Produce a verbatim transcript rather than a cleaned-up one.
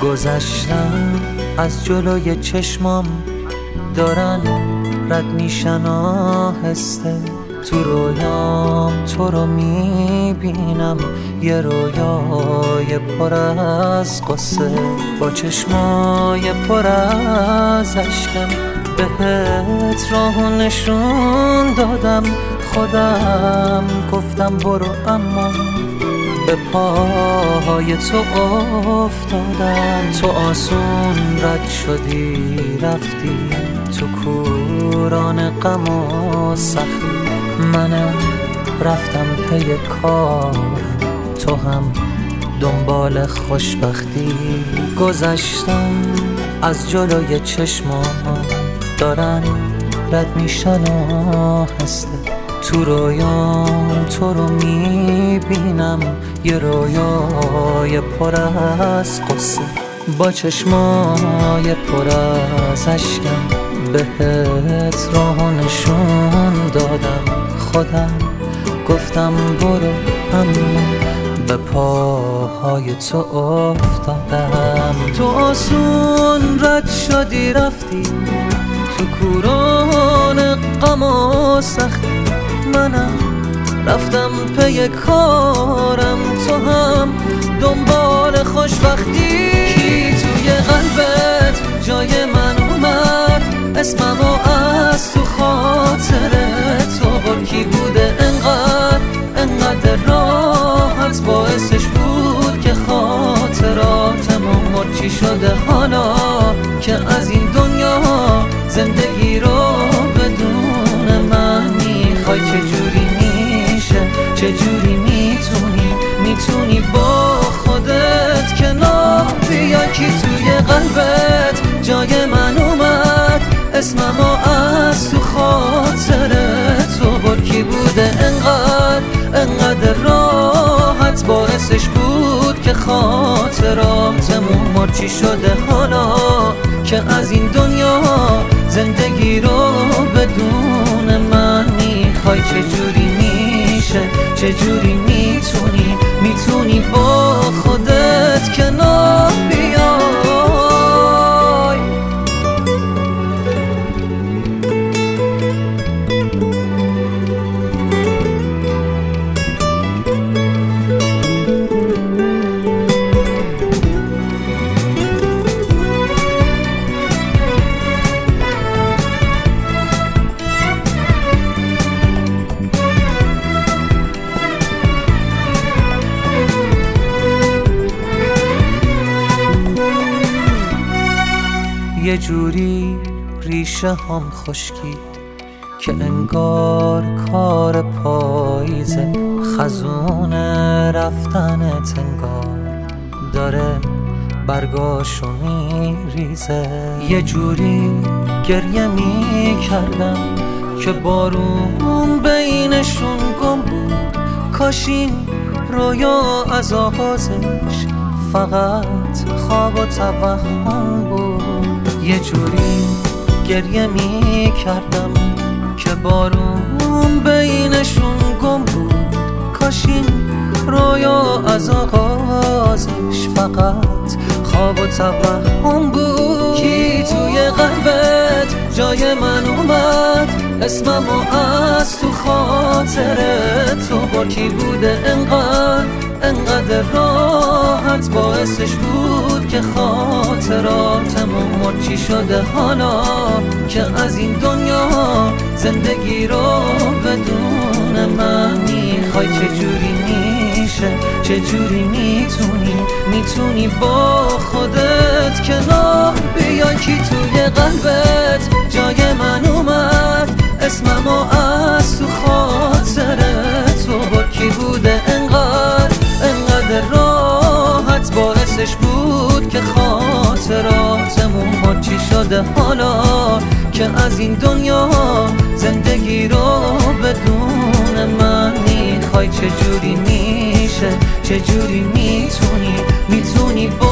گذشتم از جلوی چشمام دارن رد میشن آهسته، تو رویام تو رو میبینم، یه رویای پر از قصه، با چشمای پر از اشکم بهت راهو نشون دادم، خودم گفتم برو اما به پاهای تو افتادم. تو آسون رد شدی رفتی تو کوران غم و سختی، منم رفتم پی کارم، تو هم دنبال خوشبختی. گذشتم از جلوی چشمام دارن رد میشن آهسته، تو رویام تو رو میبینم، یه رویای پر از قصه، با چشمای پر از اشکم بهت راهو نشون دادم، خودم گفتم برو اما به پاهای تو افتادم. تو آسون رد شدی رفتی تو کوران غم و سختی، منم رفتم پی کارم، تو هم دنبال خوشبختی. کی توی قلبت جای من اومد، اسممو از تو خاطر تو بر، کی بوده انقدر انقدر راحت باعثش بود که خاطراتمون مر. چی شده حالا که از این دنیا زندگی رو بدون من میخوای؟ چجوری میشه، چجوری میتونی میتونی با خودت کنار بیای؟ کی توی قلبت جای من اومد، اسممو از تو خاطر تو بر، کی بوده انقدر انقدر راحت باعثش بود که خاطراتمون مر. چی شده حالا که از این دنیا زندگی رو بدون من میخوای؟ چجوری میشه، چجوری میتونی میتونی با خودت کنار بیای؟ یه جوری ریشه هم خشکید که انگار کار پاییزه، خزون رفتنت انگار داره برگاشو میریزه. یه جوری گریه میکردم که بارون بینشون گم بود، کاش این رویا از آغازش فقط خواب و توهم بود. یه جوری گریه می کردم که بارون بینشون گم بود، کاش این رویا از آغازش فقط خواب و توهم بود. کی توی قلبت جای من اومد، اسممو از تو خاطر تو بر، کی بوده انقدر انقدر راحت باعثش بود که خاطراتمون مر. چی شده حالا که از این دنیا زندگی رو بدون من میخوای؟ چجوری میشه، چجوری میتونی میتونی با خودت کنار بیای؟ کی توی قلبت جای من اومد، اسممو از تو خاطر تو بر، کی بوده انقدر انقدر راحت باعثش بود که خاطراتمون مر. چی شده حالا که از این دنیا زندگی رو بدون من میخوای؟ چجوری میشه، چجوری میتونی میتونی با